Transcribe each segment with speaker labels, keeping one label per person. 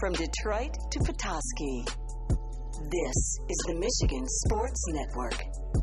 Speaker 1: From Detroit to Petoskey, this is the Michigan Sports Network.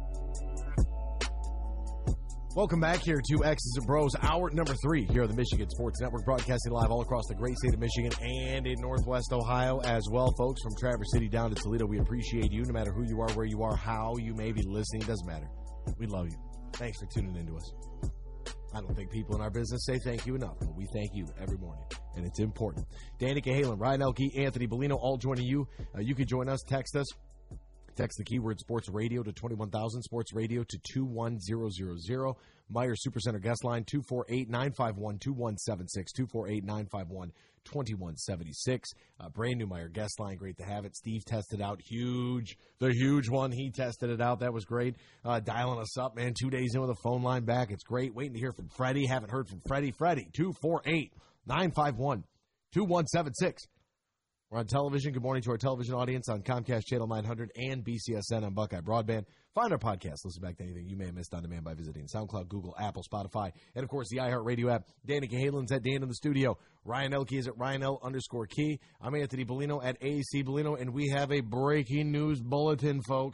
Speaker 2: Welcome back here to X's and Bros, hour number 3 here on the Michigan Sports Network, broadcasting live all across the great state of Michigan and in Northwest Ohio as well, folks. From Traverse City down to Toledo, we appreciate you no matter who you are, where you are, how you may be listening. It doesn't matter. We love you. Thanks for tuning in to us. I don't think people in our business say thank you enough, but we thank you every morning, and it's important. Danny Cahalan, Ryan Elke, Anthony Bellino, all joining you. You can join us, text us. Text the keyword Sports Radio to 21,000, Sports Radio to 21000. Meijer Supercenter guest line 248-951-2176, 248-951-2176. Brand new Meijer guest line, great to have it. Steve tested out the huge one. He tested it out. That was great. Dialing us up, man. 2 days in with a phone line back. It's great. Waiting to hear from Freddie. Haven't heard from Freddie. Freddie, 248-951-2176. We're on television. Good morning to our television audience on Comcast Channel 900 and BCSN on Buckeye Broadband. Find our podcast. Listen back to anything you may have missed on demand by visiting SoundCloud, Google, Apple, Spotify, and, of course, the iHeartRadio app. Danny Cahalan's at Dan in the studio. Ryan Elke is at RyanL_Key. I'm Anthony Bellino at AAC Bellino, and we have a breaking news bulletin, folks.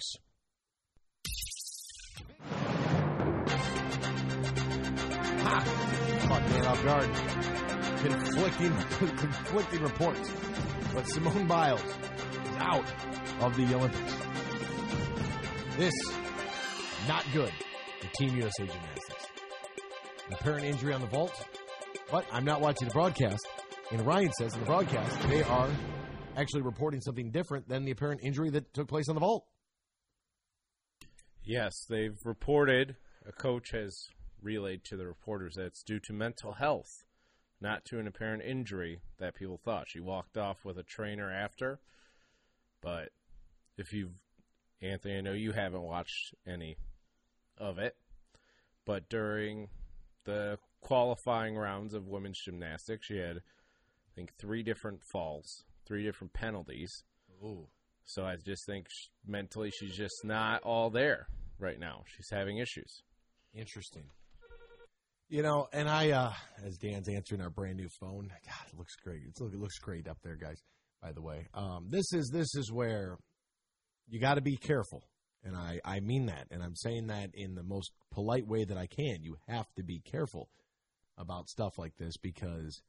Speaker 2: Caught Dan off guard. Conflicting reports. But Simone Biles is out of the Olympics. This, not good for Team USA Gymnastics. An apparent injury on the vault, but I'm not watching the broadcast. And Ryan says in the broadcast they are actually reporting something different than the apparent injury that took place on the vault.
Speaker 3: Yes, they've reported, a coach has relayed to the reporters that it's due to mental health, not to an apparent injury that people thought. She walked off with a trainer after. But if you've, Anthony, I know you haven't watched any of it, but during the qualifying rounds of women's gymnastics, she had, I think, 3 different falls, 3 different penalties.
Speaker 2: Ooh. So
Speaker 3: I just think mentally she's just not all there right now. She's having issues.
Speaker 2: Interesting. You know, and I, as Dan's answering our brand new phone, God, it looks great. It looks great up there, guys, by the way. This is where you got to be careful, and I mean that, and I'm saying that in the most polite way that I can. You have to be careful about stuff like this, because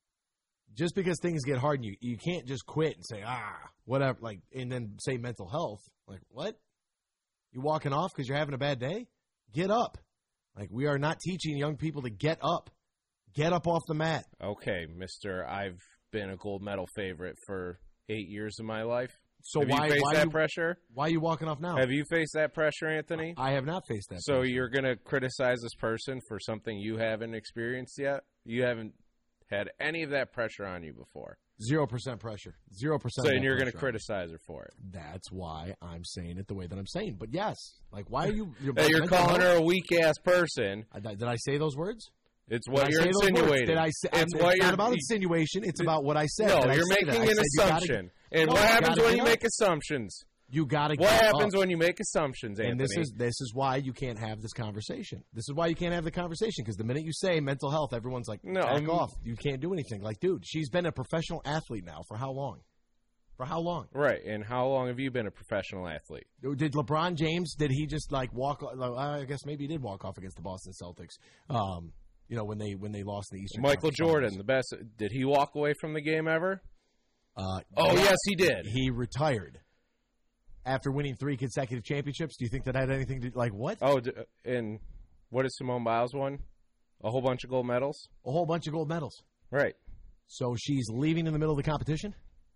Speaker 2: just because things get hard, you can't just quit and say, whatever, like, and then say mental health. Like, what? You walking off because you're having a bad day? Get up. Like, we are not teaching young people to get up. Get up off the mat.
Speaker 3: Okay, mister, I've been a gold medal favorite for 8 years of my life.
Speaker 2: So
Speaker 3: have you faced that pressure?
Speaker 2: Why are you walking off now?
Speaker 3: Have you faced that pressure, Anthony?
Speaker 2: I have not faced that
Speaker 3: So
Speaker 2: pressure.
Speaker 3: You're going to criticize this person for something you haven't experienced yet? You haven't had any of that pressure on you before?
Speaker 2: 0% pressure. 0%.
Speaker 3: So and you're going to criticize her for it.
Speaker 2: That's why I'm saying it the way that I'm saying. But yes, like, why are you?
Speaker 3: You're calling her a weak ass person.
Speaker 2: Did I say those words?
Speaker 3: It's what you're insinuating.
Speaker 2: Did I say?
Speaker 3: It's
Speaker 2: not about insinuation. It's about what I said.
Speaker 3: No, you're making an assumption. And what happens when you make assumptions?
Speaker 2: You got to.
Speaker 3: What happens when you make assumptions, Anthony?
Speaker 2: And this is why you can't have this conversation. This is why you can't have the conversation, because the minute you say mental health, everyone's like, back off. You can't do anything. Like, dude, she's been a professional athlete now for how long? For how long?
Speaker 3: Right. And how long have you been a professional athlete?
Speaker 2: Did LeBron James? Did he just like walk? I guess maybe he did walk off against the Boston Celtics. You know, when they lost the Eastern.
Speaker 3: Michael Jordan, the best. Did he walk away from the game ever?
Speaker 2: Yes,
Speaker 3: he did.
Speaker 2: He retired after winning 3 consecutive championships. Do you think that had anything to like what?
Speaker 3: And what has Simone Biles won? A whole bunch of gold medals.
Speaker 2: A whole bunch of gold medals.
Speaker 3: Right.
Speaker 2: So she's leaving in the middle of the competition.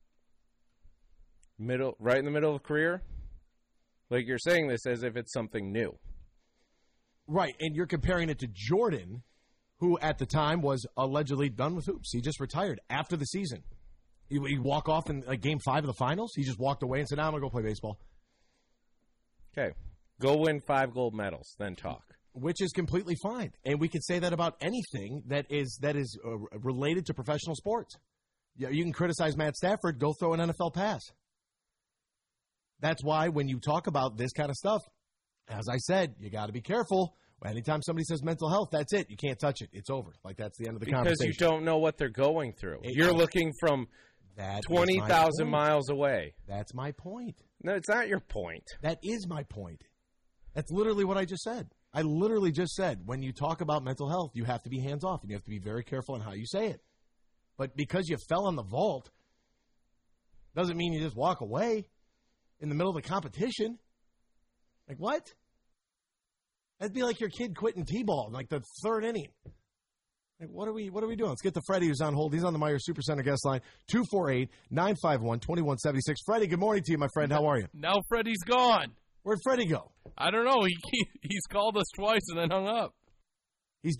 Speaker 3: Right in the middle of a career. Like, you're saying this as if it's something new.
Speaker 2: Right, and you're comparing it to Jordan, who at the time was allegedly done with hoops. He just retired after the season. He walk off in Game 5 of the finals. He just walked away and said, "I'm going to go play baseball."
Speaker 3: Okay. Go win 5 gold medals, then talk.
Speaker 2: Which is completely fine. And we can say that about anything that is related to professional sports. Yeah, you can criticize Matt Stafford. Go throw an NFL pass. That's why when you talk about this kind of stuff, as I said, you got to be careful. Anytime somebody says mental health, that's it. You can't touch it. It's over. Like, that's the end of the conversation.
Speaker 3: Because you don't know what they're going through. You're looking from
Speaker 2: That
Speaker 3: 20,000 miles away.
Speaker 2: That's my point.
Speaker 3: No, it's not your point.
Speaker 2: That is my point. That's literally what I just said. I literally just said, when you talk about mental health, you have to be hands-off, and you have to be very careful on how you say it. But because you fell on the vault doesn't mean you just walk away in the middle of the competition. Like, what? That'd be like your kid quitting T-ball in like the third inning. Like, what are we doing? Let's get to Freddie, who's on hold. He's on the Meijer Supercenter guest line, 248-951-2176. Freddie, good morning to you, my friend. How are you?
Speaker 4: Now Freddie's gone.
Speaker 2: Where'd Freddie go?
Speaker 4: I don't know. He's called us twice and then hung up.
Speaker 2: He's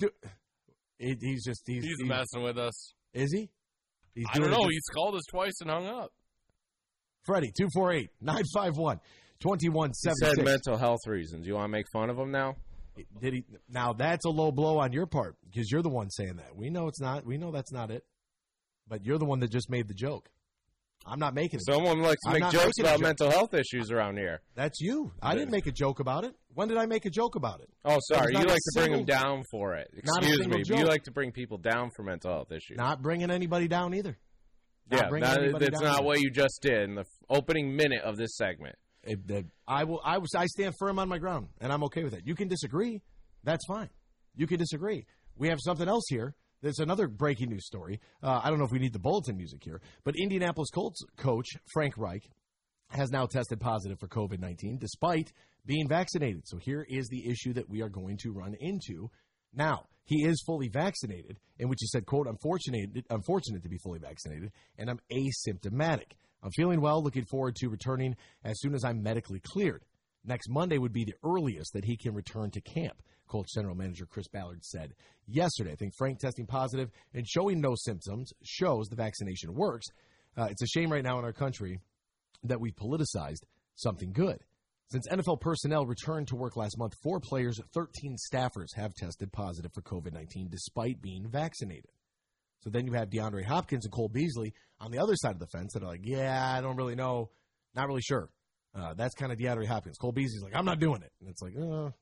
Speaker 4: messing with us.
Speaker 2: Is he?
Speaker 4: I don't know. He's called us twice and hung up.
Speaker 2: Freddie, 248-951-2176.
Speaker 3: He said mental health reasons. You want to make fun of him now?
Speaker 2: Did he? Now that's a low blow on your part because you're the one saying that. We know it's not. We know that's not it. But you're the one that just made the joke. I'm not making it.
Speaker 3: Someone likes to make jokes about mental health issues around here.
Speaker 2: That's you. I didn't make a joke about it. When did I make a joke about it?
Speaker 3: Oh, sorry. You like to bring them down for it. Excuse me.
Speaker 2: Joke.
Speaker 3: You like to bring people down for mental health issues.
Speaker 2: Not bringing anybody down either.
Speaker 3: That's not what you just did in the opening minute of this segment.
Speaker 2: I stand firm on my ground, and I'm okay with it. You can disagree. That's fine. You can disagree. We have something else here. There's another breaking news story. I don't know if we need the bulletin music here, but Indianapolis Colts coach Frank Reich has now tested positive for COVID-19 despite being vaccinated. So here is the issue that we are going to run into. Now, he is fully vaccinated, in which he said, quote, I'm fortunate to be fully vaccinated, and I'm asymptomatic. I'm feeling well, looking forward to returning as soon as I'm medically cleared. Next Monday would be the earliest that he can return to camp, Colts General Manager Chris Ballard said yesterday. I think Frank testing positive and showing no symptoms shows the vaccination works. It's a shame right now in our country that we've politicized something good. Since NFL personnel returned to work last month, 4 players, 13 staffers have tested positive for COVID-19 despite being vaccinated. So then you have DeAndre Hopkins and Cole Beasley on the other side of the fence that are like, yeah, I don't really know, not really sure. That's kind of DeAndre Hopkins. Cole Beasley's like, I'm not doing it. And it's like,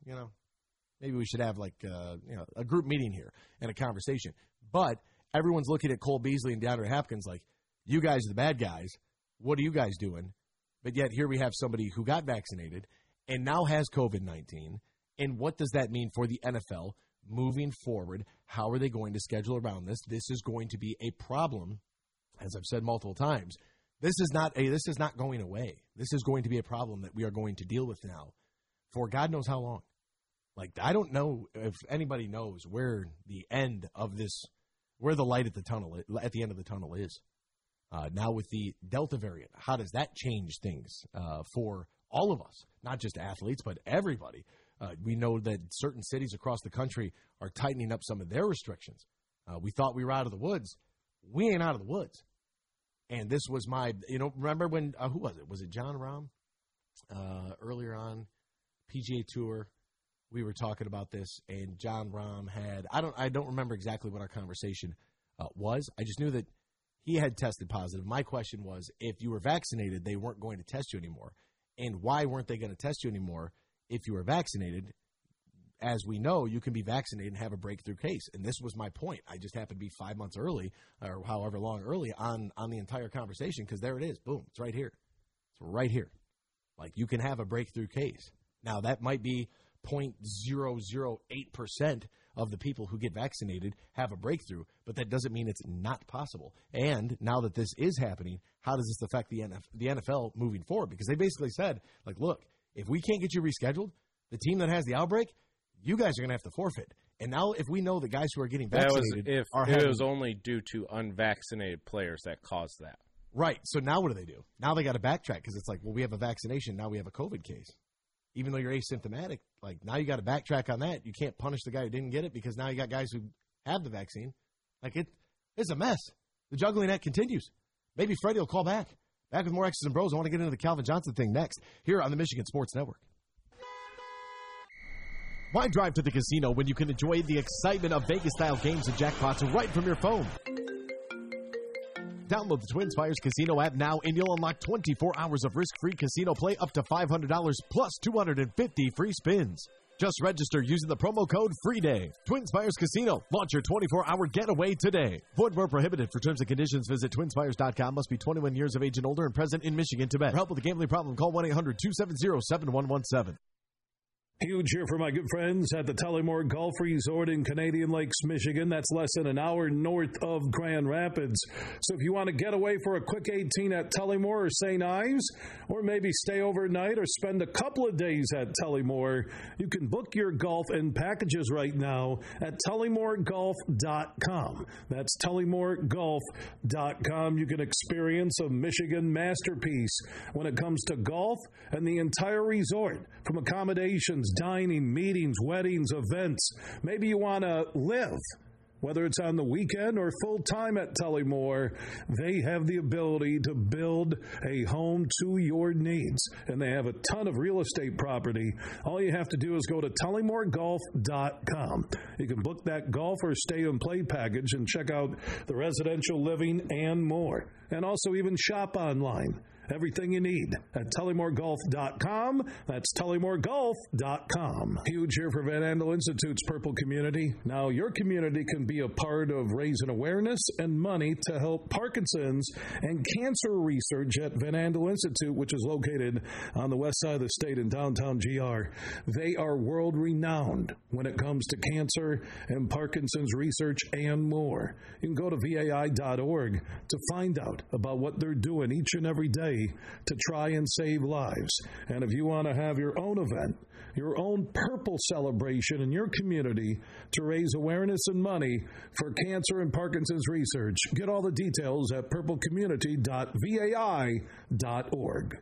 Speaker 2: maybe we should have like a group meeting here and a conversation. But everyone's looking at Cole Beasley and DeAndre Hopkins like, you guys are the bad guys. What are you guys doing? But yet here we have somebody who got vaccinated and now has COVID-19. And what does that mean for the NFL moving forward? How are they going to schedule around this? This is going to be a problem, as I've said multiple times. This is not going away. This is going to be a problem that we are going to deal with now for God knows how long. Like, I don't know if anybody knows where the end of this, where the light at the end of the tunnel is. Now with the Delta variant, how does that change things for all of us, not just athletes, but everybody? We know that certain cities across the country are tightening up some of their restrictions. We thought we were out of the woods. We ain't out of the woods. And this was remember when, who was it? Was it John Rahm? Earlier on, PGA Tour, we were talking about this, and John Rahm had, I don't remember exactly what our conversation was. I just knew that he had tested positive. My question was, if you were vaccinated, they weren't going to test you anymore. And why weren't they going to test you anymore if you were vaccinated? As we know, you can be vaccinated and have a breakthrough case. And this was my point. I just happened to be 5 months early, or however long early, on the entire conversation, because there it is. Boom. It's right here. It's right here. Like, you can have a breakthrough case. Now, that might be 0.008% of the people who get vaccinated have a breakthrough, but that doesn't mean it's not possible. And now that this is happening, how does this affect the NFL moving forward? Because they basically said, like, look, if we can't get you rescheduled, the team that has the outbreak, you guys are going to have to forfeit. And now if we know the guys who are getting vaccinated
Speaker 3: it was only due to unvaccinated players that caused that.
Speaker 2: Right. So now what do? Now they got to backtrack because it's like, well, we have a vaccination. Now we have a COVID case. Even though you're asymptomatic, like, now you got to backtrack on that. You can't punish the guy who didn't get it because now you got guys who have the vaccine. Like, it's a mess. The juggling act continues. Maybe Freddie will call back. Back with more X's and Bros. I want to get into the Calvin Johnson thing next here on the Michigan Sports Network. Why drive to the casino when you can enjoy the excitement of Vegas-style games and jackpots right from your phone? Download the TwinSpires Casino app now, and you'll unlock 24 hours of risk-free casino play up to $500 plus 250 free spins. Just register using the promo code FREEDAY. Twin Spires Casino. Launch your 24-hour getaway today. Void where prohibited. For terms and conditions, visit TwinSpires.com. Must be 21 years of age and older and present in Michigan to bet. For help with a gambling problem, call 1-800-270-7117.
Speaker 5: Huge here for my good friends at the Tullymore Golf Resort in Canadian Lakes, Michigan. That's less than an hour north of Grand Rapids. So if you want to get away for a quick 18 at Tullymore or St. Ives, or maybe stay overnight or spend a couple of days at Tullymore, you can book your golf and packages right now at TullymoreGolf.com. That's TullymoreGolf.com. You can experience a Michigan masterpiece when it comes to golf and the entire resort, from accommodations, dining, meetings, weddings, events. Maybe you want to live, whether it's on the weekend or full-time at Tullymore. They have the ability to build a home to your needs, and they have a ton of real estate property. All you have to do is go to TullymoreGolf.com. You can book that golf or stay and play package and check out the residential living and more, and also even shop online. Everything you need at TullymoreGolf.com. That's TullymoreGolf.com. Huge here for Van Andel Institute's Purple Community. Now, your community can be a part of raising awareness and money to help Parkinson's and cancer research at Van Andel Institute, which is located on the west side of the state in downtown GR. They are world-renowned when it comes to cancer and Parkinson's research and more. You can go to VAI.org to find out about what they're doing each and every day to try and save lives. And if you want to have your own event, your own purple celebration in your community to raise awareness and money for cancer and Parkinson's research, get all the details at purplecommunity.vai.org.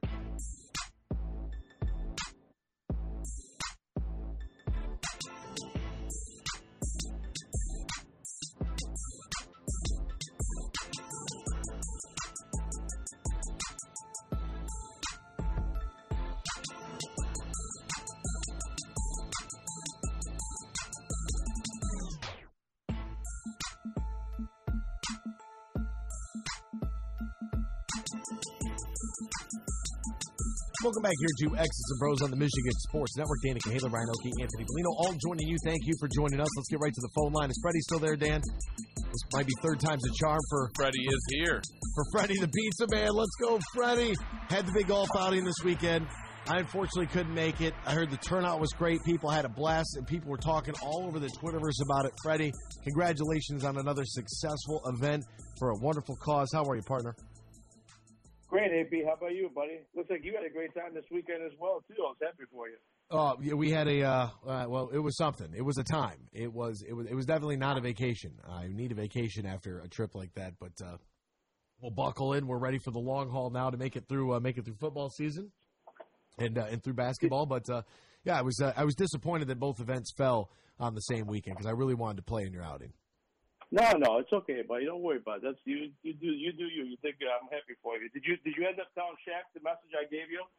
Speaker 2: Welcome back here to X's and Bros on the Michigan Sports Network. Danica Cahaler, Ryan Oakey, Anthony Bellino, all joining you. Thank you for joining us. Let's get right to the phone line. Is Freddie still there, Dan? This might be third time's a charm for
Speaker 4: Freddie is here.
Speaker 2: For Freddie the Pizza Man. Let's go, Freddie. Had the big golf outing this weekend. I unfortunately couldn't make it. I heard the turnout was great. People had a blast, and people were talking all over the Twitterverse about it. Freddie, congratulations on another successful event for a wonderful cause. How are you, partner?
Speaker 6: Great, AP. How about you, buddy? Looks like you had a great time this weekend as well, too. I was happy for you.
Speaker 2: Yeah, we had well, it was something. It was a time. It was definitely not a vacation. I need a vacation after a trip like that, but we'll buckle in. We're ready for the long haul now to make it through football season and through basketball. But yeah, I was disappointed that both events fell on the same weekend because I really wanted to play in your outing.
Speaker 6: No, it's okay, buddy. Don't worry about it. That's you. You do you. You think I'm happy for you. Did you end up telling Shaq the message I gave you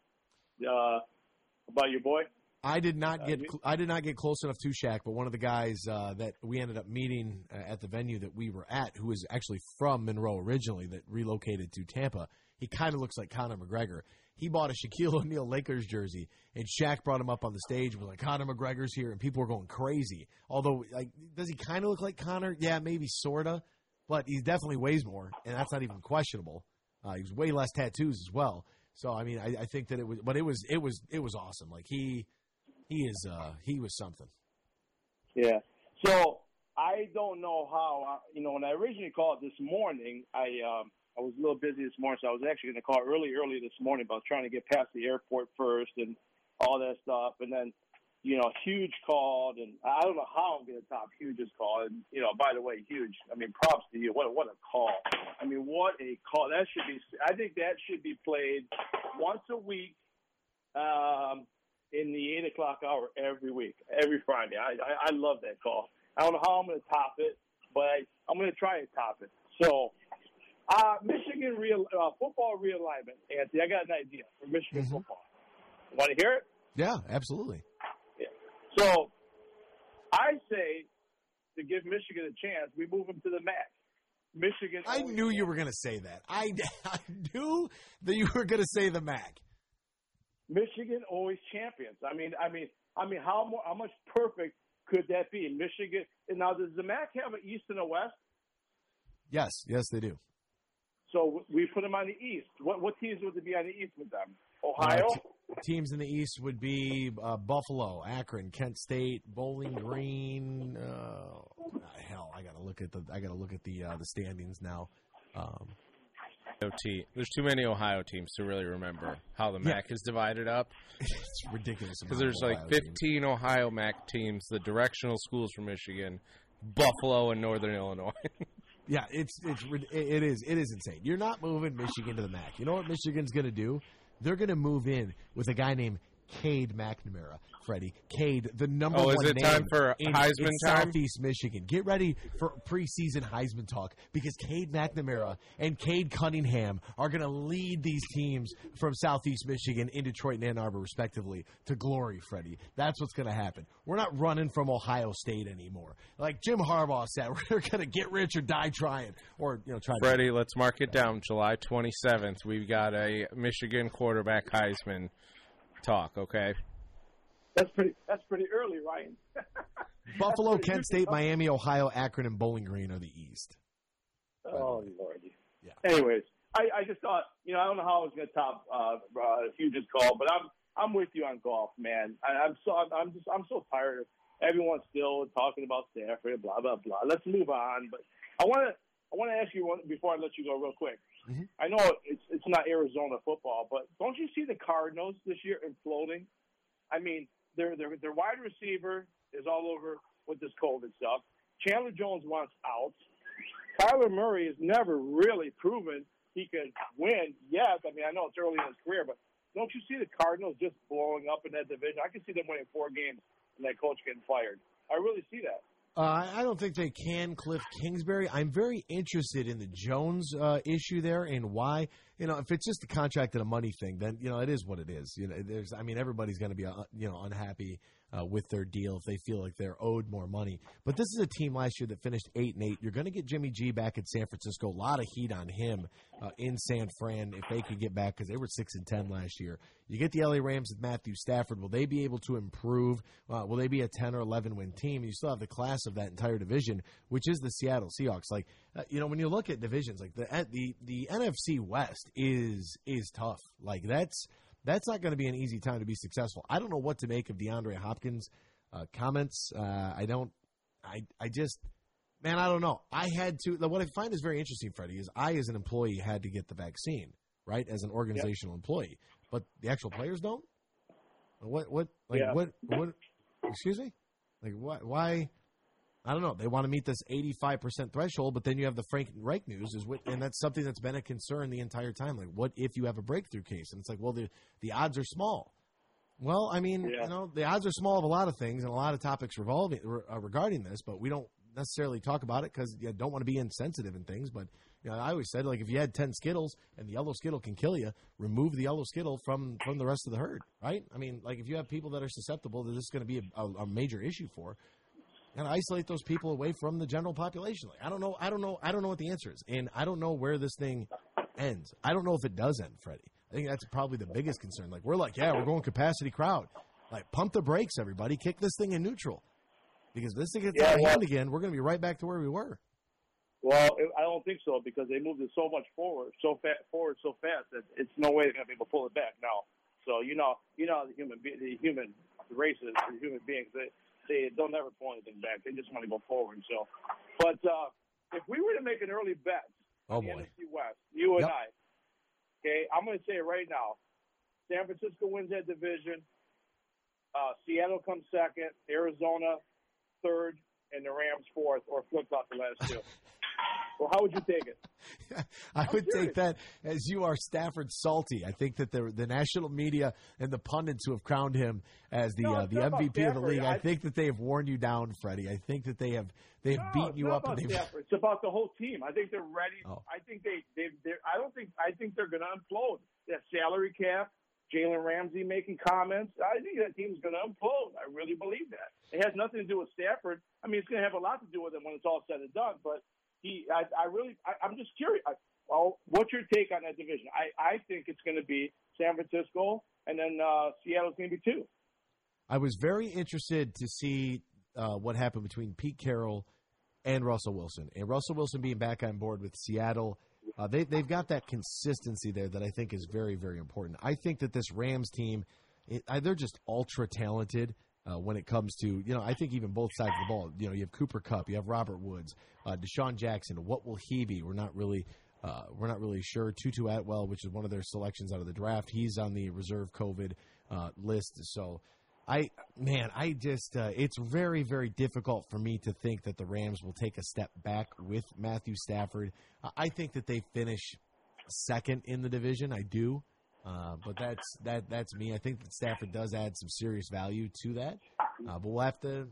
Speaker 6: about your boy?
Speaker 2: I did not get close enough to Shaq, but one of the guys that we ended up meeting at the venue that we were at, who was actually from Monroe originally, that relocated to Tampa, he kind of looks like Conor McGregor. He bought a Shaquille O'Neal Lakers jersey, and Shaq brought him up on the stage and was like, Conor McGregor's here, and people were going crazy. Although, like, does he kind of look like Conor? Yeah, maybe, sort of, but he definitely weighs more, and that's not even questionable. He was way less tattoos as well. So, I mean, I think that it was awesome. Like, he was something.
Speaker 6: Yeah. So, I don't know how, when I originally called this morning, I was a little busy this morning, so I was actually going to call early this morning, but I was trying to get past the airport first and all that stuff. And then, Huge called, and I don't know how I'm going to top Huge's call. And, by the way, Huge, I mean, props to you. What a call. I mean, what a call. I think that should be played once a week in the 8 o'clock hour every week, every Friday. I love that call. I don't know how I'm going to top it, but I'm going to try and top it. So, Michigan football realignment, Anthony. I got an idea for Michigan football. Want to hear it?
Speaker 2: Yeah, absolutely.
Speaker 6: Yeah. So I say to give Michigan a chance, we move them to the MAC. Michigan.
Speaker 2: I knew you were going to say that. I knew that you were going to say the MAC.
Speaker 6: Michigan always champions. I mean, I mean, how much perfect could that be? Michigan. And now, does the MAC have an East and a West?
Speaker 2: Yes, they do.
Speaker 6: So we put them on the East. What teams would there be on the East with them? Ohio?
Speaker 2: Teams in the East would be Buffalo, Akron, Kent State, Bowling Green. Hell, I gotta look at the standings now.
Speaker 3: There's too many Ohio teams to really remember how the MAC is divided up.
Speaker 2: It's ridiculous.
Speaker 3: Because there's like 15 Ohio MAC teams, the directional schools from Michigan, Buffalo, and Northern Illinois.
Speaker 2: Yeah, it is insane. You're not moving Michigan to the MAC. You know what Michigan's going to do? They're going to move in with a guy named Cade McNamara. Freddie, Cade, the number one
Speaker 3: is it
Speaker 2: name
Speaker 3: time for
Speaker 2: in
Speaker 3: Heisman time?
Speaker 2: Southeast Michigan. Get ready for preseason Heisman talk because Cade McNamara and Cade Cunningham are going to lead these teams from Southeast Michigan in Detroit and Ann Arbor, respectively, to glory, Freddie. That's what's going to happen. We're not running from Ohio State anymore. Like Jim Harbaugh said, we're going to get rich or die trying. Or, try.
Speaker 3: Freddie, let's mark it down. July 27th, we've got a Michigan quarterback Heisman talk, okay?
Speaker 6: That's pretty early, Ryan.
Speaker 2: Buffalo, Kent State, Miami, Ohio, Akron, and Bowling Green are the East.
Speaker 6: Oh, Lord.
Speaker 2: Yeah.
Speaker 6: Anyways, I just thought, I don't know how I was going to top Huge's call, but I'm with you on golf, man. I'm so tired of everyone still talking about Stafford, blah blah blah. Let's move on. But I want to ask you one before I let you go real quick.
Speaker 2: Mm-hmm.
Speaker 6: I know it's not Arizona football, but don't you see the Cardinals this year imploding? I mean, their wide receiver is all over with this COVID stuff. Chandler Jones wants out. Kyler Murray has never really proven he could win yet. I mean, I know it's early in his career, but don't you see the Cardinals just blowing up in that division? I can see them winning 4 games and that coach getting fired. I really see that.
Speaker 2: I don't think they can cliff Kingsbury. I'm very interested in the Jones issue there and why. If it's just a contract and a money thing, then it is what it is. Everybody's going to be unhappy with their deal if they feel like they're owed more money. But this is a team last year that finished 8-8. You're going to get Jimmy G back in San Francisco. A lot of heat on him in San Fran if they could get back because they were 6-10 last year. You get the LA Rams with Matthew Stafford. Will they be able to improve? Will they be a 10 or 11 win team? You still have the class of that entire division, which is the Seattle Seahawks. Like when you look at divisions, like the NFC West is tough. Like that's not going to be an easy time to be successful. I don't know what to make of DeAndre Hopkins' comments. I don't know. I had to. What I find is very interesting, Freddie, is I, as an employee, had to get the vaccine, right, as an organizational employee, but the actual players don't. What? Excuse me. Like what? Why? I don't know. They want to meet this 85% threshold, but then you have the Frank Reich news, and that's something that's been a concern the entire time. Like, what if you have a breakthrough case? And it's like, well, the odds are small. Well, I mean, the odds are small of a lot of things and a lot of topics regarding this, but we don't necessarily talk about it because you don't want to be insensitive in things. But I always said, like, if you had 10 Skittles and the yellow Skittle can kill you, remove the yellow Skittle from the rest of the herd, right? I mean, like, if you have people that are susceptible, that this is going to be a major issue for. And isolate those people away from the general population. Like, I don't know what the answer is, and I don't know where this thing ends. I don't know if it does end, Freddie. I think that's probably the biggest concern. Like, we're going capacity crowd. Like, pump the brakes, everybody. Kick this thing in neutral, because if this thing gets out of hand again, we're going to be right back to where we were.
Speaker 6: Well, I don't think so because they moved it so much forward so fast that it's no way they're going to be able to pull it back now. So the human races, the human beings. They'll never pull anything back. They just want to go forward. So, but if we were to make an early bet on the NFC West, you and I, okay, I'm going to say it right now. San Francisco wins that division. Seattle comes second. Arizona third. And the Rams fourth, or flip-flop the last two. Well, how would you take it?
Speaker 2: I would take that as you are Stafford salty. I think that the national media and the pundits who have crowned him as the MVP of the league, I think that they have worn you down, Freddie. I think that they've beaten you up.
Speaker 6: It's about the whole team. I think they're ready.
Speaker 2: Oh.
Speaker 6: I think I think they're going to implode. That salary cap, Jalen Ramsey making comments. I think that team's going to implode. I really believe that. It has nothing to do with Stafford. I mean, it's going to have a lot to do with him when it's all said and done. But I'm just curious. What's your take on that division? I think it's going to be San Francisco, and then Seattle's going to be 2.
Speaker 2: I was very interested to see what happened between Pete Carroll and Russell Wilson. And Russell Wilson being back on board with Seattle, they've got that consistency there that I think is very, very important. I think that this Rams team, they're just ultra talented when it comes to, I think even both sides of the ball. You have Cooper Kupp, you have Robert Woods, Deshaun Jackson. What will he be? We're not really sure. Tutu Atwell, which is one of their selections out of the draft, he's on the reserve COVID list. So, it's very, very difficult for me to think that the Rams will take a step back with Matthew Stafford. I think that they finish second in the division. I do, but that's me. I think that Stafford does add some serious value to that, but we'll have to.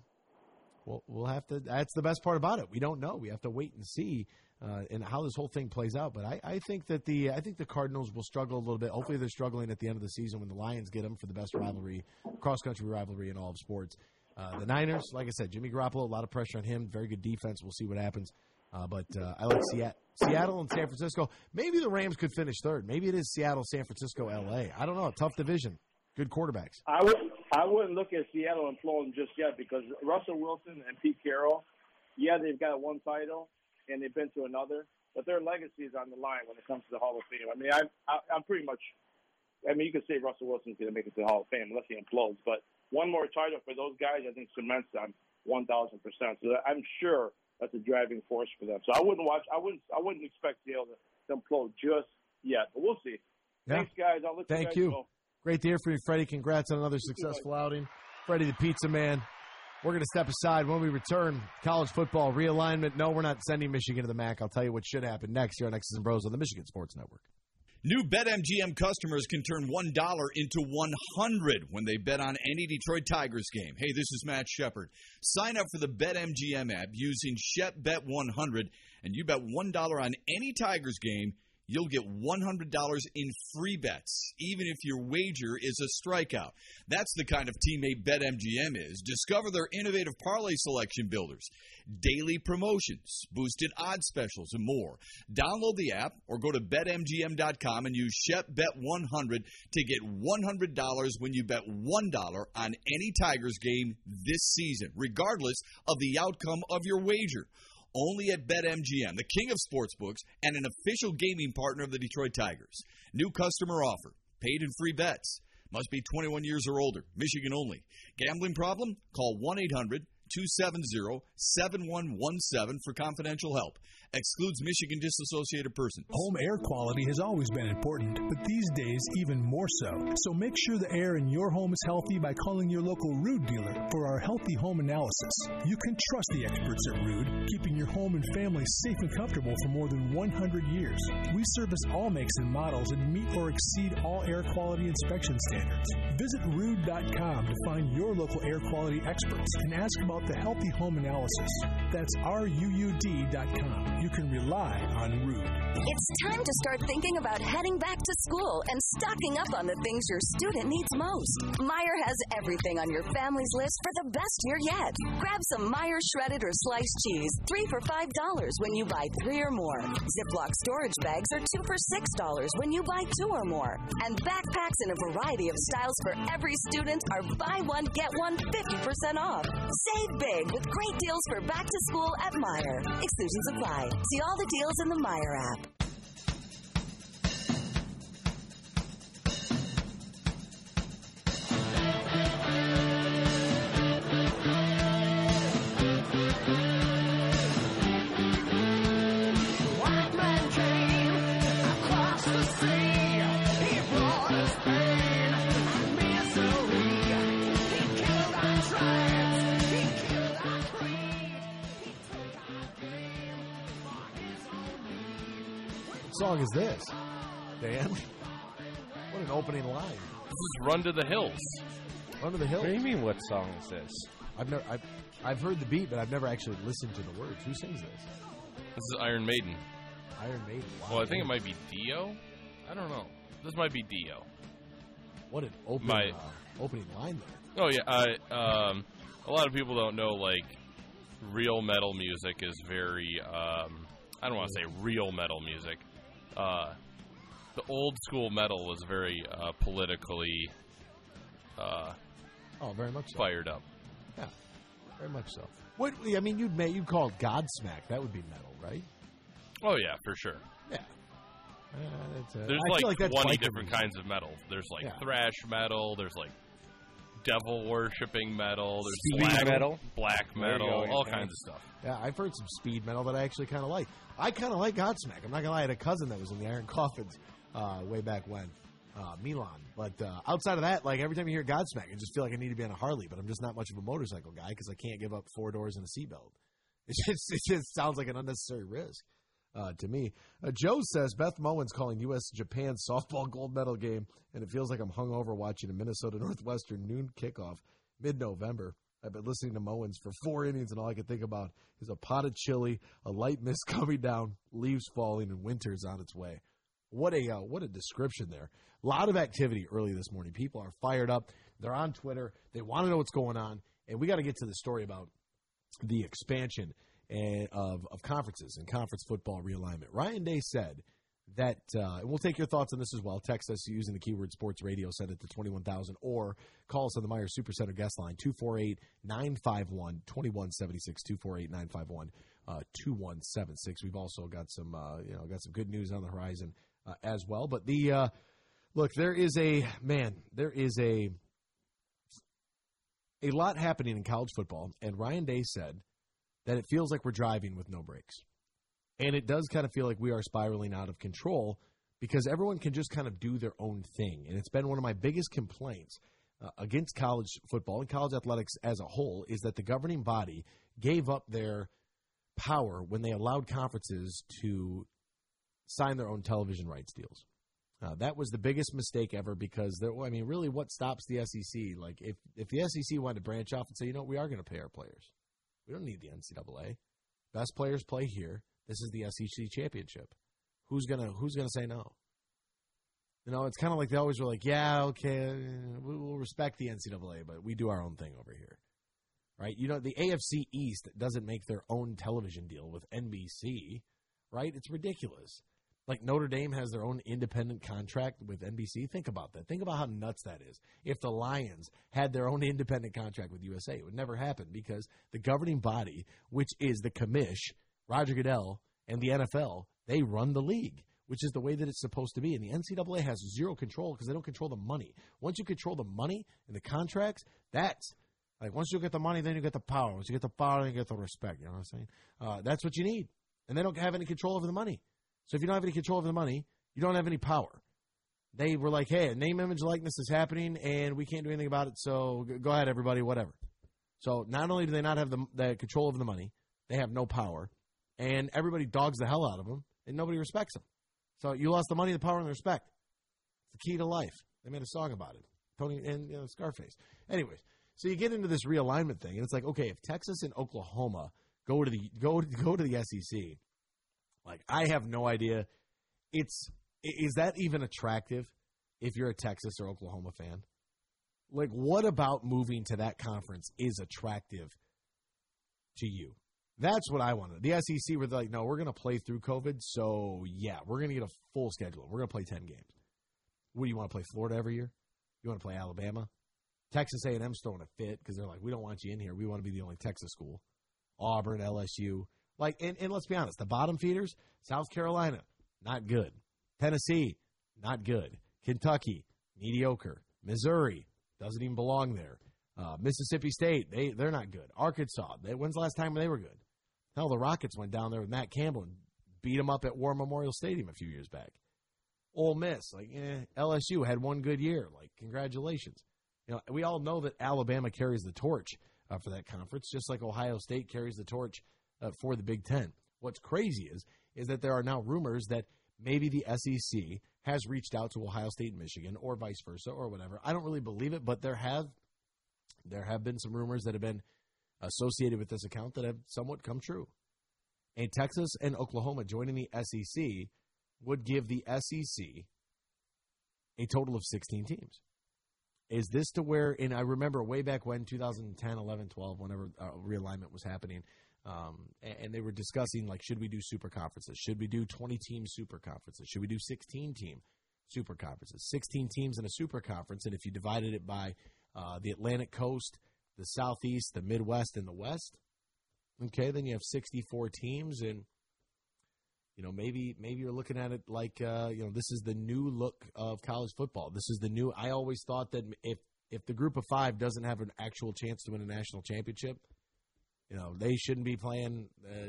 Speaker 2: That's the best part about it. We don't know. We have to wait and see and how this whole thing plays out. But I think that the Cardinals will struggle a little bit. Hopefully, they're struggling at the end of the season when the Lions get them for the best rivalry, cross-country rivalry in all of sports. The Niners, like I said, Jimmy Garoppolo, a lot of pressure on him. Very good defense. We'll see what happens. But I like Seattle and San Francisco. Maybe the Rams could finish third. Maybe it is Seattle, San Francisco, L.A. I don't know. Tough division. Good quarterbacks.
Speaker 6: I wouldn't look at Seattle imploding just yet because Russell Wilson and Pete Carroll, they've got one title and they've been to another, but their legacy is on the line when it comes to the Hall of Fame. I mean, I'm pretty much. I mean, you could say Russell Wilson's going to make it to the Hall of Fame unless he implodes, but one more title for those guys, I think, cements them 1,000%. So I'm sure that's a driving force for them. So I wouldn't expect Seattle to implode just yet, but we'll see. Yeah. Thanks, guys. I'll let you guys know.
Speaker 2: Great to hear from you, Freddie. Congrats on another successful outing. Freddie the Pizza Man. We're going to step aside when we return. College football realignment. No, we're not sending Michigan to the MAC. I'll tell you what should happen next here on X's and Bros on the Michigan Sports Network.
Speaker 7: New BetMGM customers can turn $1 into $100 when they bet on any Detroit Tigers game. Hey, this is Matt Shepard. Sign up for the BetMGM app using ShepBet100, and you bet $1 on any Tigers game, you'll get $100 in free bets, even if your wager is a strikeout. That's the kind of teammate BetMGM is. Discover their innovative parlay selection builders, daily promotions, boosted odds specials, and more. Download the app or go to BetMGM.com and use ShepBet100 to get $100 when you bet $1 on any Tigers game this season, regardless of the outcome of your wager. Only at BetMGM, the king of sportsbooks and an official gaming partner of the Detroit Tigers. New customer offer. Paid and free bets. Must be 21 years or older. Michigan only. Gambling problem? Call 1-800-270-7117 for confidential help. Excludes Michigan disassociated persons.
Speaker 8: Home air quality has always been important, but these days even more so. So make sure the air in your home is healthy by calling your local Ruud dealer for our Healthy Home Analysis. You can trust the experts at Ruud, keeping your home and family safe and comfortable for more than 100 years. We service all makes and models and meet or exceed all air quality inspection standards. Visit Ruud.com to find your local air quality experts and ask about the Healthy Home Analysis. That's RUUD.com. You can rely on Ruud.
Speaker 9: It's time to start thinking about heading back to school and stocking up on the things your student needs most. Meijer has everything on your family's list for the best year yet. Grab some Meijer shredded or sliced cheese, 3 for $5 when you buy 3 or more. Ziploc storage bags are 2 for $6 when you buy 2 or more. And backpacks in a variety of styles for every student are buy one, get one 50% off. Save big with great deals for back to school at Meijer. Exclusions apply. See all the deals in the Meijer app.
Speaker 2: What song is this, Dan? What an opening line.
Speaker 4: This is Run to the Hills.
Speaker 2: Run to the Hills.
Speaker 3: What do you mean, what song is this?
Speaker 2: I've heard the beat, but I've never actually listened to the words. Who sings this?
Speaker 4: This is Iron Maiden.
Speaker 2: Iron Maiden. Wow.
Speaker 4: Well, I think it might be Dio. I don't know. This might be Dio.
Speaker 2: What an opening line there.
Speaker 4: Oh, yeah. A lot of people don't know, like, real metal music is very, I don't want to say real metal music. The old school metal was very politically
Speaker 2: Oh, very much so.
Speaker 4: fired up.
Speaker 2: Yeah, very much so. What I mean, you'd call it Godsmack. That would be metal, right?
Speaker 4: Oh yeah, for sure.
Speaker 2: Yeah.
Speaker 4: There's like 20 different kinds of metal. There's like thrash metal. There's like devil worshipping metal. There's black metal, all kinds of stuff.
Speaker 2: Yeah, I've heard some speed metal that I actually kind of like. I kind of like Godsmack. I'm not gonna lie. I had a cousin that was in the Iron Coffins way back when, Milan. But outside of that, like every time you hear Godsmack, I just feel like I need to be on a Harley. But I'm just not much of a motorcycle guy because I can't give up 4 doors and a seatbelt. It just sounds like an unnecessary risk. To me. Joe says, Beth Mowens calling U.S.-Japan softball gold medal game, and it feels like I'm hungover watching a Minnesota Northwestern noon kickoff mid-November. I've been listening to Mowens for 4 innings, and all I can think about is a pot of chili, a light mist coming down, leaves falling, and winter's on its way. What a description there. A lot of activity early this morning. People are fired up. They're on Twitter. They want to know what's going on, and we got to get to the story about the expansion of conferences and conference football realignment. Ryan Day said that, and we'll take your thoughts on this as well. Text us using the keyword sports radio, send it to 21,000, or call us on the Myers Supercenter guest line, 248-951-2176, 248-951-2176. We've also got some good news on the horizon as well. But look, there is a lot happening in college football, and Ryan Day said that it feels like we're driving with no brakes. And it does kind of feel like we are spiraling out of control because everyone can just kind of do their own thing. And it's been one of my biggest complaints against college football and college athletics as a whole is that the governing body gave up their power when they allowed conferences to sign their own television rights deals. That was the biggest mistake ever because, really what stops the SEC? Like if the SEC wanted to branch off and say, we are going to pay our players. We don't need the NCAA. Best players play here. This is the SEC championship. Who's gonna say no? It's kind of like they always were like, yeah, okay, we'll respect the NCAA, but we do our own thing over here, right? The AFC East doesn't make their own television deal with NBC, right? It's ridiculous. Like Notre Dame has their own independent contract with NBC. Think about that. Think about how nuts that is. If the Lions had their own independent contract with USA, it would never happen because the governing body, which is the commish, Roger Goodell, and the NFL, they run the league, which is the way that it's supposed to be. And the NCAA has zero control because they don't control the money. Once you control the money and the contracts, that's like once you get the money, then you get the power. Once you get the power, then you get the respect. You know what I'm saying? That's what you need. And they don't have any control over the money. So if you don't have any control over the money, you don't have any power. They were like, hey, name, image, likeness is happening, and we can't do anything about it, so go ahead, everybody, whatever. So not only do they not have the control over the money, they have no power, and everybody dogs the hell out of them, and nobody respects them. So you lost the money, the power, and the respect. It's the key to life. They made a song about it. Tony and Scarface. Anyways, so you get into this realignment thing, and it's like, okay, if Texas and Oklahoma go to the SEC, like, I have no idea. Is that even attractive if you're a Texas or Oklahoma fan? Like, what about moving to that conference is attractive to you? That's what I wanted. The SEC were like, no, we're going to play through COVID, so, yeah, we're going to get a full schedule. We're going to play 10 games. What, do you want to play Florida every year? You want to play Alabama? Texas A&M's throwing a fit because they're like, we don't want you in here. We want to be the only Texas school. Auburn, LSU. Like, and let's be honest, the bottom feeders, South Carolina, not good. Tennessee, not good. Kentucky, mediocre. Missouri, doesn't even belong there. Mississippi State, they're not good. Arkansas, when's the last time they were good? Hell, the Rockets went down there with Matt Campbell and beat them up at War Memorial Stadium a few years back. Ole Miss, LSU had one good year. Like, congratulations. We all know that Alabama carries the torch for that conference, just like Ohio State carries the torch for the Big Ten. What's crazy is that there are now rumors that maybe the SEC has reached out to Ohio State and Michigan or vice versa or whatever. I don't really believe it, but there have been some rumors that have been associated with this account that have somewhat come true. And Texas and Oklahoma joining the SEC would give the SEC a total of 16 teams. Is this to where, and I remember way back when, 2010, 11, 12, whenever realignment was happening, and they were discussing, like, should we do super conferences? Should we do 20-team super conferences? Should we do 16-team super conferences? 16 teams in a super conference, and if you divided it by the Atlantic Coast, the Southeast, the Midwest, and the West. Okay, then you have 64 teams, and maybe you're looking at it like this is the new look of college football. This is the new. I always thought that if the group of 5 doesn't have an actual chance to win a national championship, they shouldn't be playing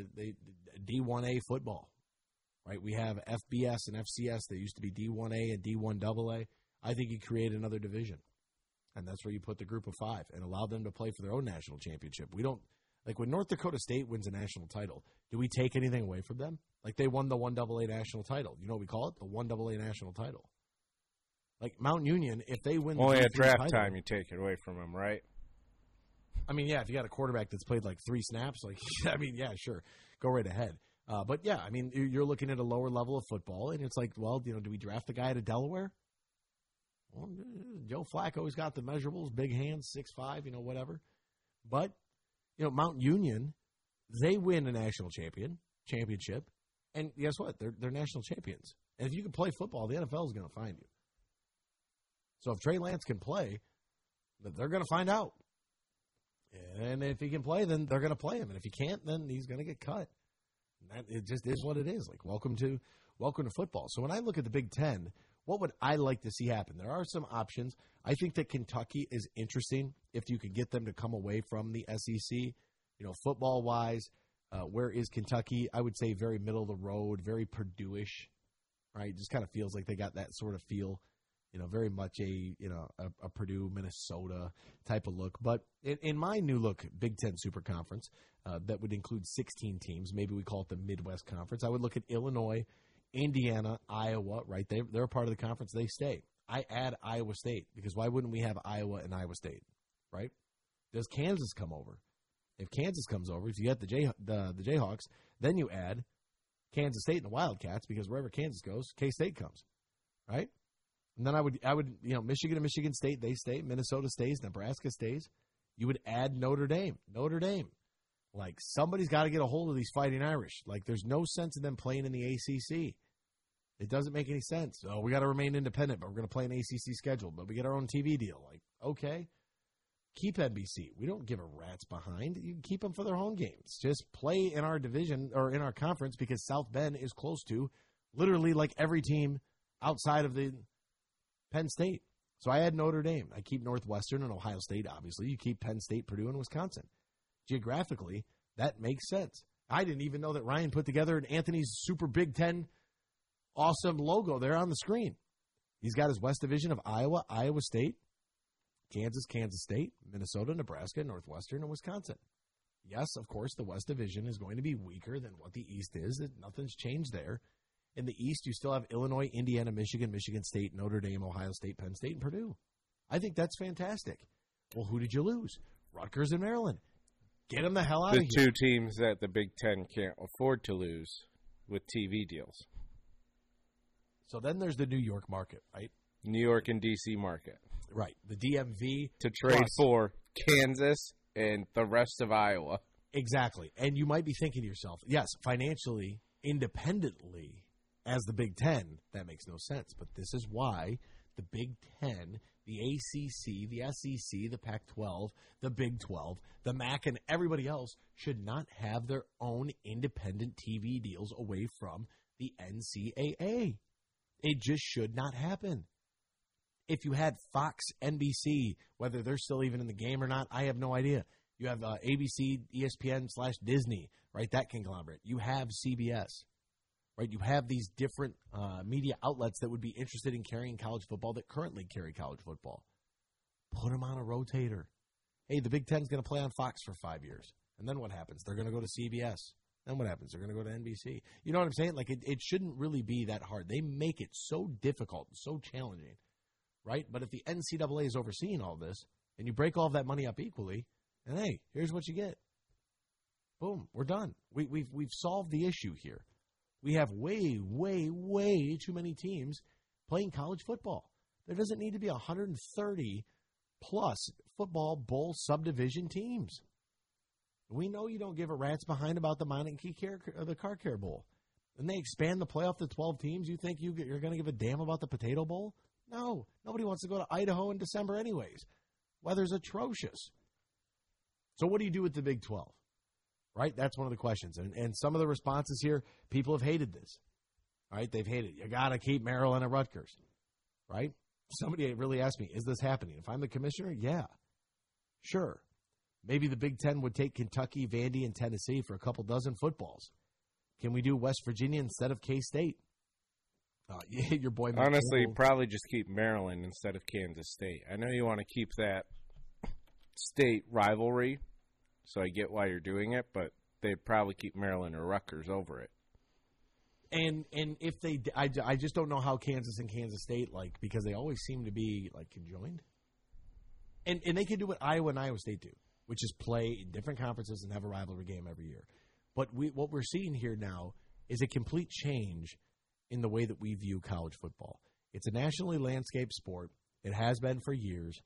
Speaker 2: D1A football, right? We have FBS and FCS. They used to be D1A and D1AA. I think you create another division, and that's where you put the group of 5 and allow them to play for their own national championship. We don't like when North Dakota State wins a national title. Do we take anything away from them? Like they won the 1AA national title. You know what we call it? The 1AA national title. Like Mount Union, if they win,
Speaker 3: only at draft time you take it away from them, right?
Speaker 2: I mean, yeah, if you got a quarterback that's played like 3 snaps, yeah, sure, go right ahead. But yeah, I mean, you're looking at a lower level of football, and it's like, well, do we draft the guy out of Delaware? Well, Joe Flacco's got the measurables, big hands, 6'5", whatever. But Mount Union, they win a national championship, and guess what? They're national champions. And if you can play football, the NFL is going to find you. So if Trey Lance can play, they're going to find out. And if he can play, then they're going to play him. And if he can't, then he's going to get cut. It just is what it is. Like, welcome to football. So when I look at the Big Ten, what would I like to see happen? There are some options. I think that Kentucky is interesting if you can get them to come away from the SEC. Football-wise, where is Kentucky? I would say very middle of the road, very Purdue-ish, right? Just kind of feels like they got that sort of feel. Very much a Purdue, Minnesota type of look. But in my new look Big Ten Super Conference, that would include 16 teams. Maybe we call it the Midwest Conference. I would look at Illinois, Indiana, Iowa, right? They're a part of the conference. They stay. I add Iowa State because why wouldn't we have Iowa and Iowa State, right? Does Kansas come over? If Kansas comes over, if you get the Jayhawks, then you add Kansas State and the Wildcats because wherever Kansas goes, K-State comes, right? And then I would Michigan and Michigan State, they stay. Minnesota stays. Nebraska stays. You would add Notre Dame. Like, somebody's got to get a hold of these Fighting Irish. Like, there's no sense in them playing in the ACC. It doesn't make any sense. Oh, we got to remain independent, but we're going to play an ACC schedule. But we get our own TV deal. Like, okay. Keep NBC. We don't give a rat's behind. You can keep them for their home games. Just play in our division or in our conference because South Bend is close to literally like every team outside of the Penn State. So I add Notre Dame. I keep Northwestern and Ohio State, obviously. You keep Penn State, Purdue, and Wisconsin. Geographically, that makes sense. I didn't even know that Ryan put together an Anthony's Super Big Ten awesome logo there on the screen. He's got his West Division of Iowa, Iowa State, Kansas, Kansas State, Minnesota, Nebraska, Northwestern, and Wisconsin. Yes, of course, the West Division is going to be weaker than what the East is. Nothing's changed there. In the East, you still have Illinois, Indiana, Michigan, Michigan State, Notre Dame, Ohio State, Penn State, and Purdue. I think that's fantastic. Well, who did you lose? Rutgers and Maryland. Get them the hell out of here.
Speaker 3: The 2 teams that the Big Ten can't afford to lose with TV deals.
Speaker 2: So then there's the New York market, right?
Speaker 3: New York and D.C. market.
Speaker 2: Right. The DMV.
Speaker 3: To trade for Kansas and the rest of Iowa.
Speaker 2: Exactly. And you might be thinking to yourself, yes, financially, independently, as the Big Ten, that makes no sense. But this is why the Big Ten, the ACC, the SEC, the Pac-12, the Big 12, the MAC, and everybody else should not have their own independent TV deals away from the NCAA. It just should not happen. If you had Fox, NBC, whether they're still even in the game or not, I have no idea. You have ABC, ESPN/Disney, right? That conglomerate. You have CBS. Right, you have these different media outlets that would be interested in carrying college football that currently carry college football. Put them on a rotator. Hey, the Big Ten's going to play on Fox for 5 years. And then what happens? They're going to go to CBS. Then what happens? They're going to go to NBC. You know what I'm saying? Like, it shouldn't really be that hard. They make it so difficult, so challenging, right? But if the NCAA is overseeing all this, and you break all of that money up equally, and hey, here's what you get. Boom, we're done. We've solved the issue here. We have way, way, way too many teams playing college football. There doesn't need to be 130-plus football bowl subdivision teams. We know you don't give a rat's behind about the the Car Care Bowl. And they expand the playoff to 12 teams. You think you're going to give a damn about the Potato Bowl? No. Nobody wants to go to Idaho in December anyways. Weather's atrocious. So what do you do with the Big 12? Right? That's one of the questions. And some of the responses here, people have hated this. Right? They've hated it. You got to keep Maryland and Rutgers. Right? Somebody really asked me, is this happening? If I'm the commissioner, yeah. Sure. Maybe the Big Ten would take Kentucky, Vandy, and Tennessee for a couple dozen footballs. Can we do West Virginia instead of K-State? Your boy.
Speaker 3: Honestly, probably just keep Maryland instead of Kansas State. I know you want to keep that state rivalry, so I get why you're doing it, but they'd probably keep Maryland or Rutgers over it.
Speaker 2: And if they, I just don't know how Kansas and Kansas State, because they always seem to be, conjoined. And they can do what Iowa and Iowa State do, which is play in different conferences and have a rivalry game every year. But what we're seeing here now is a complete change in the way that we view college football. It's a nationally landscaped sport. It has been for years.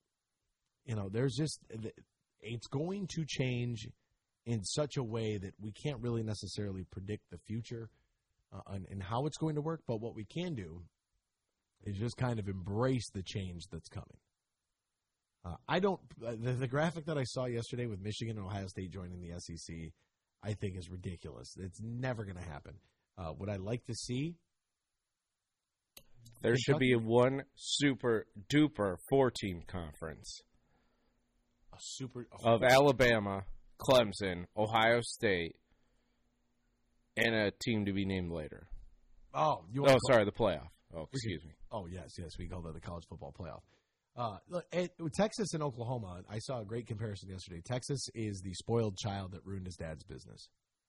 Speaker 2: It's going to change in such a way that we can't really necessarily predict the future and how it's going to work. But what we can do is just kind of embrace the change that's coming. The graphic that I saw yesterday with Michigan and Ohio State joining the SEC, I think is ridiculous. It's never going to happen. Would I like to see?
Speaker 3: There should be one super duper 4-team conference of Alabama, Clemson, Ohio State, and a team to be named later. The playoff. Oh, excuse me.
Speaker 2: Oh, yes, we call that the college football playoff. Look, Texas and Oklahoma, I saw a great comparison yesterday. Texas is the spoiled child that ruined his dad's business.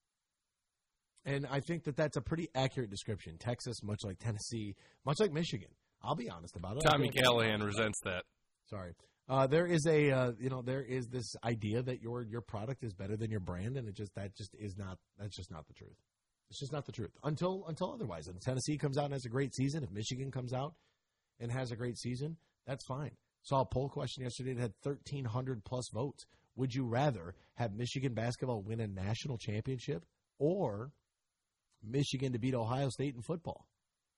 Speaker 2: And I think that that's a pretty accurate description. Texas, much like Tennessee, much like Michigan. I'll be honest about it.
Speaker 4: Tommy Callahan resents that.
Speaker 2: Sorry. There is there is this idea that your product is better than your brand, and that's just not the truth. It's just not the truth until otherwise. And Tennessee comes out and has a great season. If Michigan comes out and has a great season, that's fine. Saw a poll question yesterday that had 1,300 plus votes. Would you rather have Michigan basketball win a national championship or Michigan to beat Ohio State in football?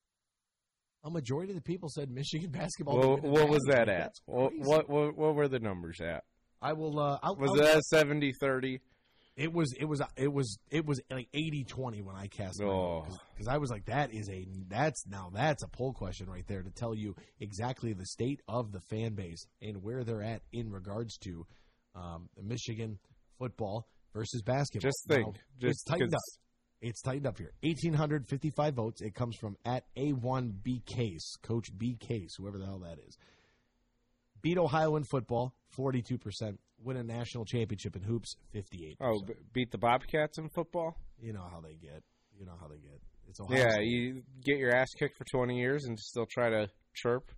Speaker 2: A majority of the people said Michigan basketball.
Speaker 3: What was that at? What were the numbers at?
Speaker 2: I will.
Speaker 3: Was that 70-30?
Speaker 2: It was like 80-20 when I cast my vote, because I was like, that's a poll question right there to tell you exactly the state of the fan base and where they're at in regards to Michigan football versus basketball.
Speaker 3: Just think,
Speaker 2: it's tightened up. It's tightened up here. 1,855 votes. It comes from at A1B Case, Coach B Case, whoever the hell that is. Beat Ohio in football, 42%. Win a national championship in hoops, 58%.
Speaker 3: Oh, beat the Bobcats in football?
Speaker 2: You know how they get. It's Ohio State.
Speaker 3: You get your ass kicked for 20 years and still try to chirp.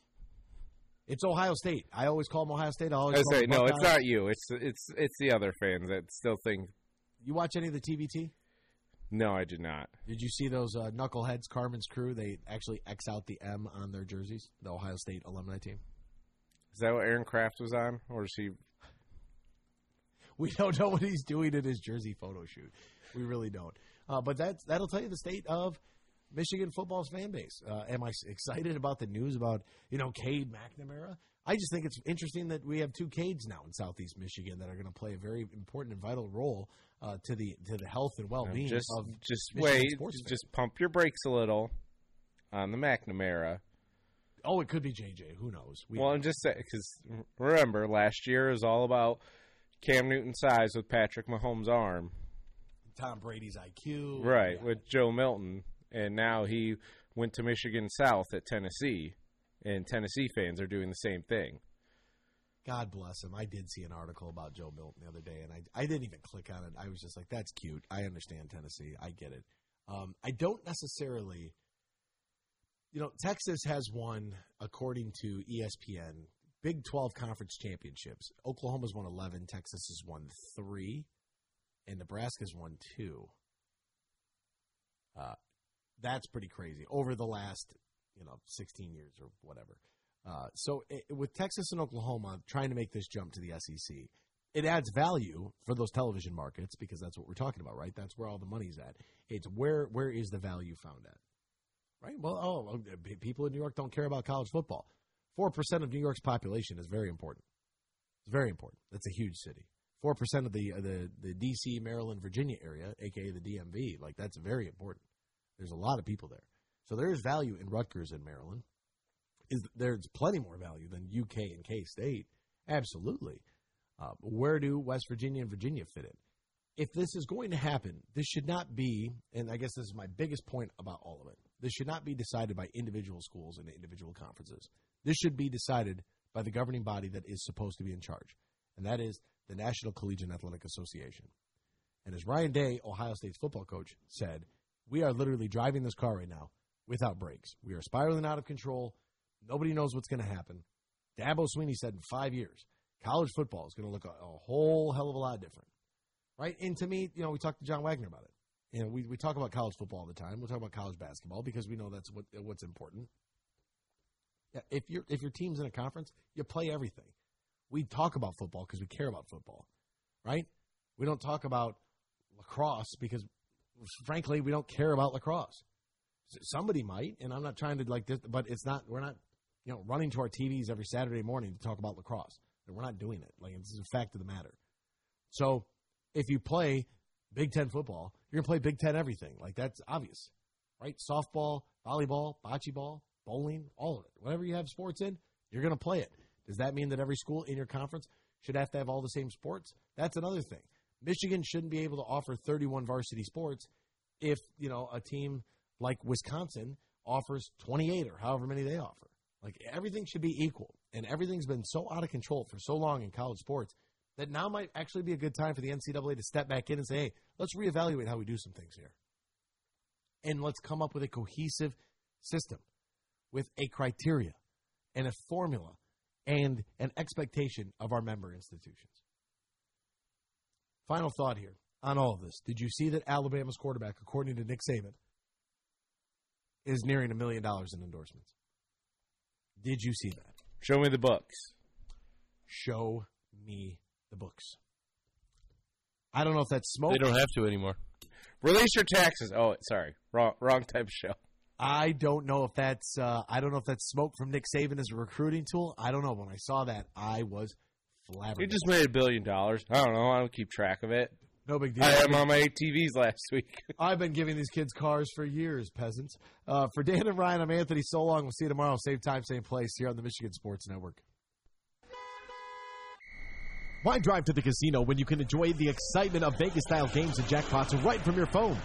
Speaker 2: It's Ohio State. I always call them Ohio State.
Speaker 3: No, it's not you. It's the other fans that still think.
Speaker 2: You watch any of the TBT?
Speaker 3: No, I did not.
Speaker 2: Did you see those knuckleheads, Carmen's crew? They actually X out the M on their jerseys, the Ohio State alumni team.
Speaker 3: Is that what Aaron Kraft was on? Or is he...
Speaker 2: We don't know what he's doing in his jersey photo shoot. We really don't. But that'll tell you the state of Michigan football's fan base. Am I excited about the news about, Cade McNamara? I just think it's interesting that we have two Cades now in Southeast Michigan that are going to play a very important and vital role to the health and well-being of
Speaker 3: Michigan sports fans. Just pump your brakes a little on the McNamara.
Speaker 2: Oh, it could be JJ. Who knows?
Speaker 3: I'm just saying, because remember, last year is all about Cam Newton's size with Patrick Mahomes' arm.
Speaker 2: Tom Brady's IQ.
Speaker 3: Right, with Joe Milton. And now he went to Michigan South at Tennessee, and Tennessee fans are doing the same thing.
Speaker 2: God bless him. I did see an article about Joe Milton the other day, and I didn't even click on it. I was just like, that's cute. I understand Tennessee. I get it. I don't necessarily – Texas has won, according to ESPN, Big 12 conference championships. Oklahoma's won 11, Texas has won 3, and Nebraska's won 2. That's pretty crazy over the last, 16 years or whatever. With Texas and Oklahoma trying to make this jump to the SEC, it adds value for those television markets because that's what we're talking about, right? That's where all the money's at. It's where is the value found at, right? Well, people in New York don't care about college football. 4% of New York's population is very important. It's very important. That's a huge city. 4% of the D.C., Maryland, Virginia area, a.k.a. the DMV, like that's very important. There's a lot of people there. So there is value in Rutgers in Maryland. There's plenty more value than UK and K-State. Absolutely. Where do West Virginia and Virginia fit in? If this is going to happen, this should not be, and I guess this is my biggest point about all of it, this should not be decided by individual schools and individual conferences. This should be decided by the governing body that is supposed to be in charge, and that is the National Collegiate Athletic Association. And as Ryan Day, Ohio State's football coach, said, we are literally driving this car right now without brakes. We are spiraling out of control. Nobody knows what's going to happen. Dabo Swinney said in 5 years, college football is going to look a whole hell of a lot different. Right? And to me, we talked to John Wagner about it. We talk about college football all the time. We'll talk about college basketball because we know that's what's important. Yeah, if your team's in a conference, you play everything. We talk about football because we care about football, right? We don't talk about lacrosse because, frankly, we don't care about lacrosse. Somebody might, and I'm not trying to like this, but it's not. We're not, running to our TVs every Saturday morning to talk about lacrosse. We're not doing it. Like, this is a fact of the matter. So, if you play Big Ten football, you're going to play Big Ten everything. Like, that's obvious, right? Softball, volleyball, bocce ball, bowling, all of it. Whatever you have sports in, you're going to play it. Does that mean that every school in your conference should have to have all the same sports? That's another thing. Michigan shouldn't be able to offer 31 varsity sports if, a team like Wisconsin offers 28 or however many they offer. Like, everything should be equal. And everything's been so out of control for so long in college sports that now might actually be a good time for the NCAA to step back in and say, hey, let's reevaluate how we do some things here. And let's come up with a cohesive system with a criteria and a formula and an expectation of our member institutions. Final thought here on all of this. Did you see that Alabama's quarterback, according to Nick Saban, is nearing $1 million in endorsements? Did you see that?
Speaker 3: Show me the books.
Speaker 2: Show me the books. I don't know if that's smoke.
Speaker 4: They don't have to anymore.
Speaker 3: Release your taxes. Oh, sorry. Wrong type of show.
Speaker 2: I don't know if that's smoke from Nick Saban as a recruiting tool. I don't know. When I saw that, I was flabbergasted.
Speaker 3: He just made $1 billion. I don't know. I don't keep track of it.
Speaker 2: No big deal.
Speaker 3: I had him on my ATVs last week.
Speaker 2: I've been giving these kids cars for years, peasants. For Dan and Ryan, I'm Anthony. So long. We'll see you tomorrow. Same time, same place here on the Michigan Sports Network. Why drive to the casino when you can enjoy the excitement of Vegas-style games and jackpots right from your phone?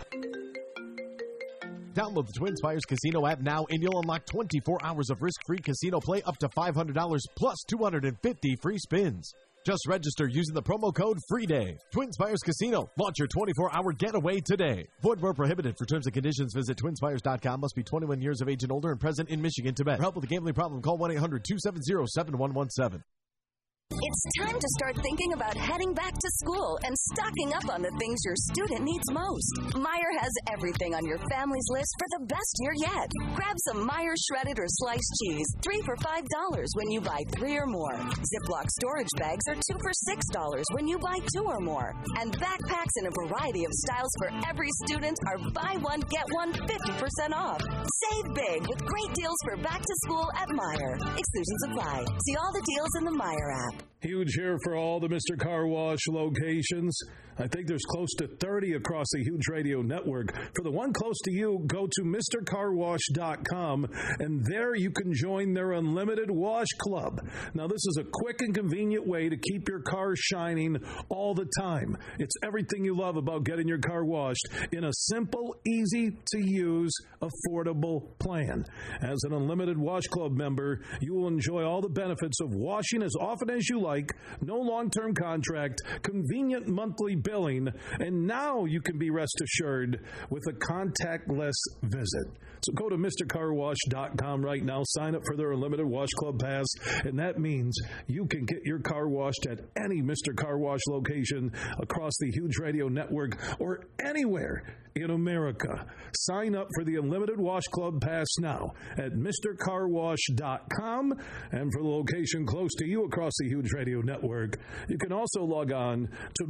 Speaker 2: Download the Twin Spires Casino app now and you'll unlock 24 hours of risk-free casino play up to $500 plus 250 free spins. Just register using the promo code FREEDAY. Twin Spires Casino. Launch your 24-hour getaway today. Void where prohibited. For terms and conditions, visit TwinSpires.com. Must be 21 years of age and older and present in Michigan to bet. For help with a gambling problem, call 1-800-270-7117.
Speaker 9: It's time to start thinking about heading back to school and stocking up on the things your student needs most. Meijer has everything on your family's list for the best year yet. Grab some Meijer shredded or sliced cheese, 3 for $5 when you buy 3 or more. Ziploc storage bags are 2 for $6 when you buy 2 or more. And backpacks in a variety of styles for every student are buy one, get one 50% off. Save big with great deals for back to school at Meijer. Exclusions apply. See all the deals in the Meijer app.
Speaker 5: Huge here for all the Mr. Car Wash locations. I think there's close to 30 across the Huge Radio Network. For the one close to you, go to MrCarWash.com, and there you can join their Unlimited Wash Club. Now, this is a quick and convenient way to keep your car shining all the time. It's everything you love about getting your car washed in a simple, easy-to-use, affordable plan. As an Unlimited Wash Club member, you will enjoy all the benefits of washing as often as you like, no long-term contract, convenient monthly billing, and now you can be rest assured with a contactless visit. So go to MrCarWash.com right now, sign up for their Unlimited Wash Club Pass, and that means you can get your car washed at any Mr. Car Wash location across the Huge Radio Network or anywhere in America. Sign up for the Unlimited Wash Club Pass now at MrCarWash.com, and for the location close to you across the Huge Radio Network, you can also log on to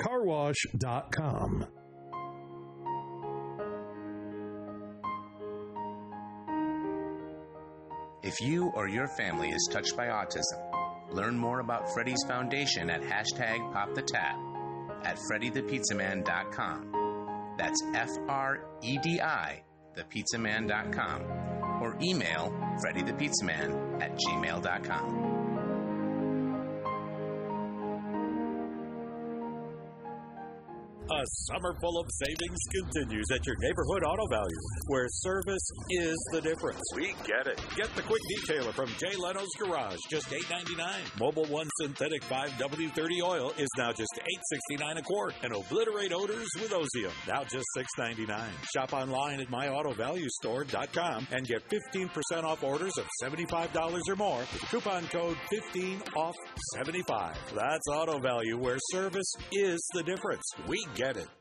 Speaker 5: MrCarWash.com.
Speaker 10: If you or your family is touched by autism, Learn more about Freddy's Foundation at #PopTheTap at FreddyThePizzaman.com. That's FREDI, thepizzaman.com. Or email FreddyThePizzaman@gmail.com.
Speaker 11: A summer full of savings continues at your neighborhood Auto Value, where service is the difference. We get it. Get the quick detailer from Jay Leno's Garage, just $8.99. Mobil 1 Synthetic 5W30 oil is now just $8.69 a quart. And obliterate odors with Ozium, now just $6.99. Shop online at myautovaluestore.com and get 15% off orders of $75 or more with the coupon code 15OFF75. That's Auto Value, where service is the difference. We get it.